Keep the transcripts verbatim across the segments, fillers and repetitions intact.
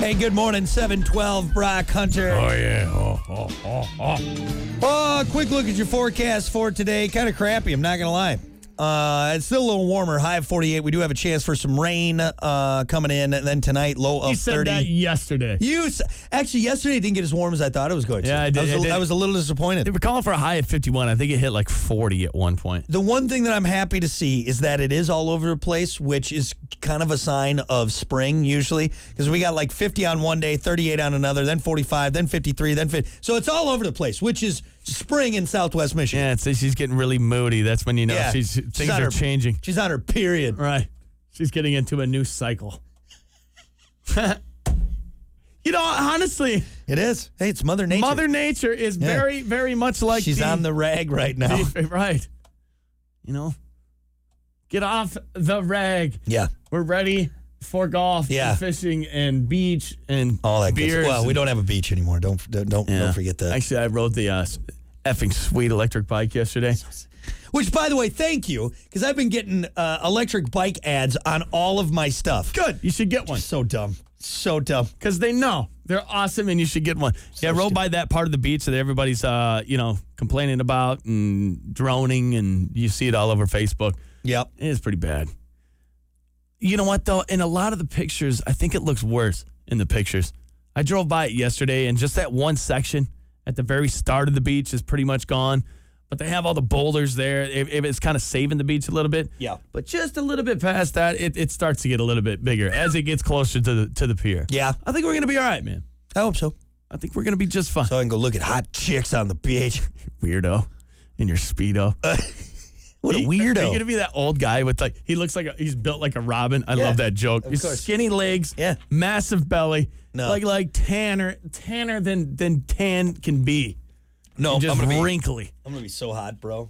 Hey, good morning, seven twelve, Brock Hunter. Oh, yeah. Oh, oh, oh, oh. Oh, quick look at your forecast for today. Kind of crappy, I'm not going to lie. Uh, it's still a little warmer, high of forty-eight. We do have a chance for some rain uh, coming in. And then tonight, low of You said thirty. that yesterday. You s- Actually, yesterday it didn't get as warm as I thought it was going to. Yeah, I did- I was, a- I did. I was a little disappointed. They were calling for a high at fifty-one. I think it hit like forty at one point. The one thing that I'm happy to see is that it is all over the place, which is kind of a sign of spring usually, because we got like fifty on one day, thirty-eight on another, then forty-five, then fifty-three, then fifty. So it's all over the place, which is spring in Southwest Michigan. Yeah, it's, she's getting really moody. That's when you know Yeah. she's, She's things on are her- changing. She's on her period. Right. She's getting into a new cycle. You know, honestly, It is. Hey, it's Mother Nature. Mother Nature is Yeah. very, very much like She's the, on the rag right now. the- right. You know, get off the rag. Yeah. We're ready for golf, Yeah. and fishing, and beach, and All that good beers. stuff. Well, we and- don't have a beach anymore. Don't don't don't, Yeah. don't forget that. Actually, I rode the uh, effing sweet electric bike yesterday. Which, by the way, thank you, because I've been getting uh, electric bike ads on all of my stuff. Good. You should get one. So dumb. So dumb. Because they know they're awesome and you should get one. Yeah, I rode by that part of the beach that everybody's, uh, you know, complaining about and droning, and you see it all over Facebook. Yep. It is pretty bad. You know what, though? In a lot of the pictures, I think it looks worse in the pictures. I drove by it yesterday, and just that one section at the very start of the beach is pretty much gone. But they have all the boulders there. It, it- it's kind of saving the beach a little bit. Yeah. But just a little bit past that, it, it starts to get a little bit bigger as it gets closer to the to the pier. Yeah. I think we're going to be all right, man. I hope so. I think we're going to be just fine. So I can go look at hot chicks on the beach. Weirdo in your Speedo. What a Are you weirdo. going to be that old guy with like, he looks like, a, he's built like a robin. I Yeah, love that joke. of He's course. skinny legs, Yeah. massive belly, No. like like tanner, tanner than than tan can be. no, And just I'm gonna be. wrinkly. I'm gonna be so hot, bro.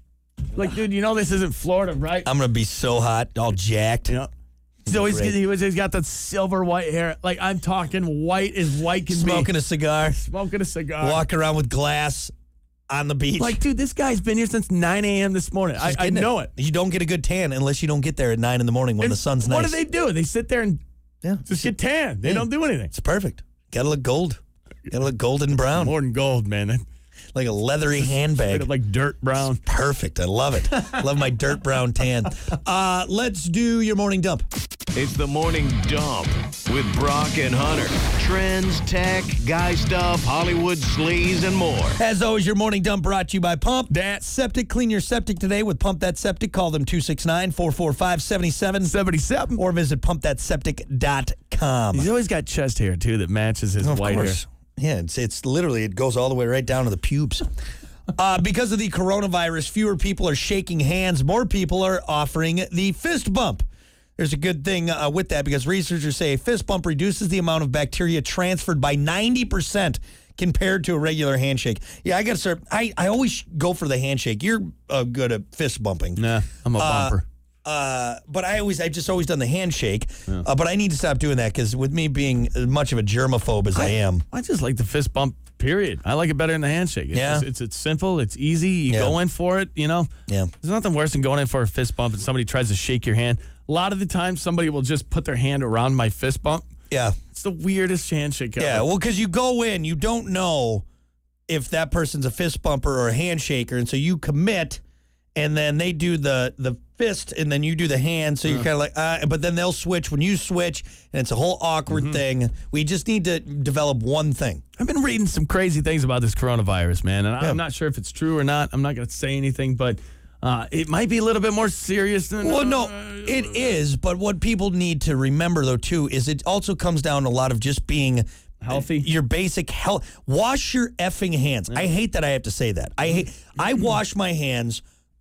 Like, dude, you know this isn't Florida, right? I'm gonna be so hot, all jacked. You know? So he's, Great. he was, he's got that silver white hair. Like, I'm talking white as white can Smoking be. a cigar, Smoking a cigar. walking around with glass on the beach. Like, dude, this guy's been here since nine a.m. this morning. I, Just I getting know it. You don't get a good tan unless you don't get there at nine in the morning when And the sun's nice. What do they do? They sit there and Yeah, just get tan. They Yeah. don't do anything. it's perfect. Gotta look gold. Gotta look golden brown, More than gold, man. like a leathery Straight handbag. up like dirt brown. Perfect. I love it. Love my dirt brown tan. Uh, let's do your morning dump. It's the Morning Dump with Brock and Hunter. Trends, tech, guy stuff, Hollywood sleaze, and more. As always, your morning dump brought to you by Pump That Septic. Clean your septic today with Pump That Septic. Call them two six nine, four four five, seven seven seventy-seven. or visit pump that septic dot com. He's always got chest hair, too, that matches his Of white course. hair. Yeah, it's it's literally, it goes all the way right down to the pubes. Uh, because of the coronavirus, fewer people are shaking hands. More people are offering the fist bump. There's a good thing uh, with that, because researchers say a fist bump reduces the amount of bacteria transferred by ninety percent compared to a regular handshake. Yeah, I got to start. I, I always go for the handshake. You're uh, good at fist bumping. Nah, I'm a bumper. Uh, but I always, I just always done the handshake. Uh, but I need to stop doing that, because with me being as much of a germaphobe as I, am, I just like the fist bump, period. I like it better than the handshake. It's, Yeah. just- it's, it's simple. It's easy. You Yeah. go in for it, you know. yeah. There's nothing worse than going in for a fist bump and somebody tries to shake your hand. A lot of the time, somebody will just put their hand around my fist bump. Yeah. It's the weirdest handshake ever. Yeah, well, because you go in, you don't know if that person's a fist bumper or a handshaker, and so you commit, and then they do the the fist, and then you do the hand, so you're kind of like, uh, but then they'll switch when you switch, and it's a whole awkward thing. We just need to develop one thing. I've been reading some crazy things about this coronavirus, man, and Yeah. I'm not sure if it's true or not. I'm not going to say anything, but uh, it might be a little bit more serious than. Well, no, uh, it is, but what people need to remember, though, too, is it also comes down to a lot of just being Healthy? Your basic health. Wash your effing hands. I hate that I have to say that. I hate. I wash my hands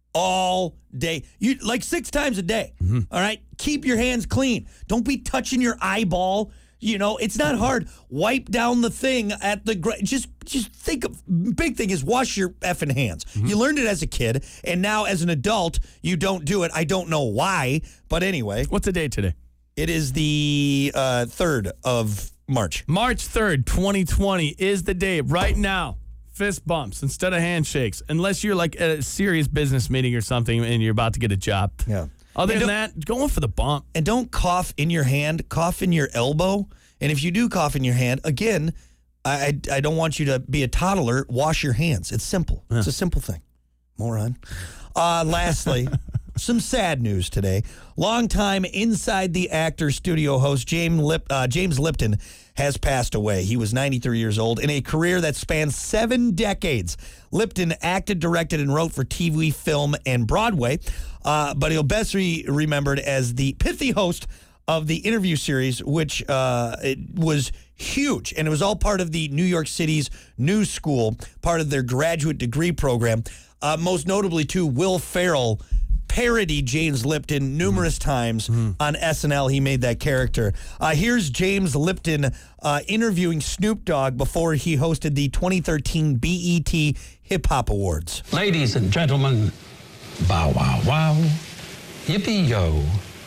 all day. You like six times a day. All right? Keep your hands clean. Don't be touching your eyeball. You know, it's not hard. Wipe down the thing at the gra- just just think of big thing is wash your effing hands. You learned it as a kid, and now as an adult, you don't do it. I don't know why, but anyway, What's the date today? it is the uh, third of March. March third, twenty twenty is the day right now. Fist bumps instead of handshakes, unless you're like at a serious business meeting or something and you're about to get a job. Yeah. Other And than don't- that, going for the bump. And don't cough in your hand, cough in your elbow. And if you do cough in your hand, again, I, I, I don't want you to be a toddler. Wash your hands. It's simple. It's a simple thing. Moron. Uh, lastly, some sad news today. Longtime Inside the Actor studio host James, Lip, uh, James Lipton has passed away. He was ninety-three years old. In a career that spans seven decades, Lipton acted, directed, and wrote for T V, film, and Broadway. Uh, but he'll best be remembered as the pithy host of the interview series, which uh, it was huge. And it was all part of the New York City's New School, part of their graduate degree program. Uh, most notably, too, Will Ferrell parodied James Lipton numerous times mm. on S N L. He made that character. Uh, here's James Lipton uh, interviewing Snoop Dogg before he hosted the twenty thirteen B E T Hip Hop Awards. Ladies and gentlemen, bow wow wow, yippee-yo,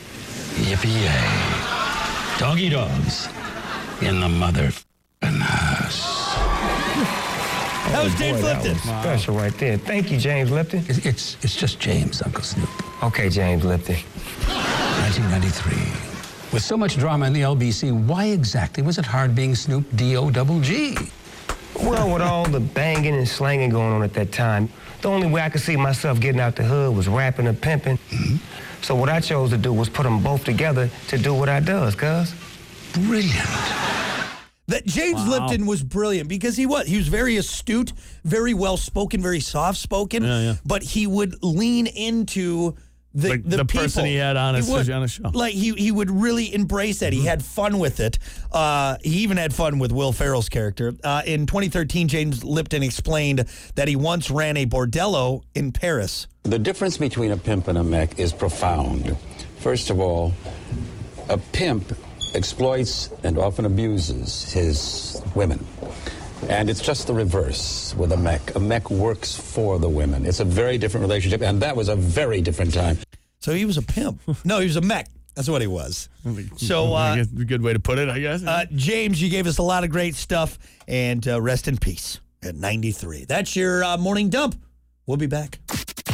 yippee-yay. Doggy dogs in the mother house. That was oh, James boy, Lipton. That was special right there. Thank you, James Lipton. It's, it's, it's just James, Uncle Snoop. Okay, James Lipton. nineteen ninety-three. With so much drama in the L B C, why exactly was it hard being Snoop D O double G? Well, with all the banging and slanging going on at that time, the only way I could see myself getting out the hood was rapping and pimping. Mm-hmm. So what I chose to do was put them both together to do what I does, cuz. Brilliant. That James Wow. Lipton was brilliant because he was he was very astute, very well spoken, very soft spoken. Yeah, yeah. But he would lean into the Like the, the people. person he had on his- would. on his show. Like he he would really embrace that. He had fun with it. Uh, he even had fun with Will Ferrell's character. Uh, in twenty thirteen, James Lipton explained that he once ran a bordello in Paris. The difference between a pimp and a mech is profound. First of all, a pimp exploits and often abuses his women. And it's just the reverse with a mech. A mech works for the women. It's a very different relationship, and that was a very different time. So he was a pimp. No, he was a mech. That's what he was. So, I uh, guess a good way to put it, I guess. uh, James, you gave us a lot of great stuff, and uh, rest in peace at ninety-three. That's your uh, morning dump. We'll be back.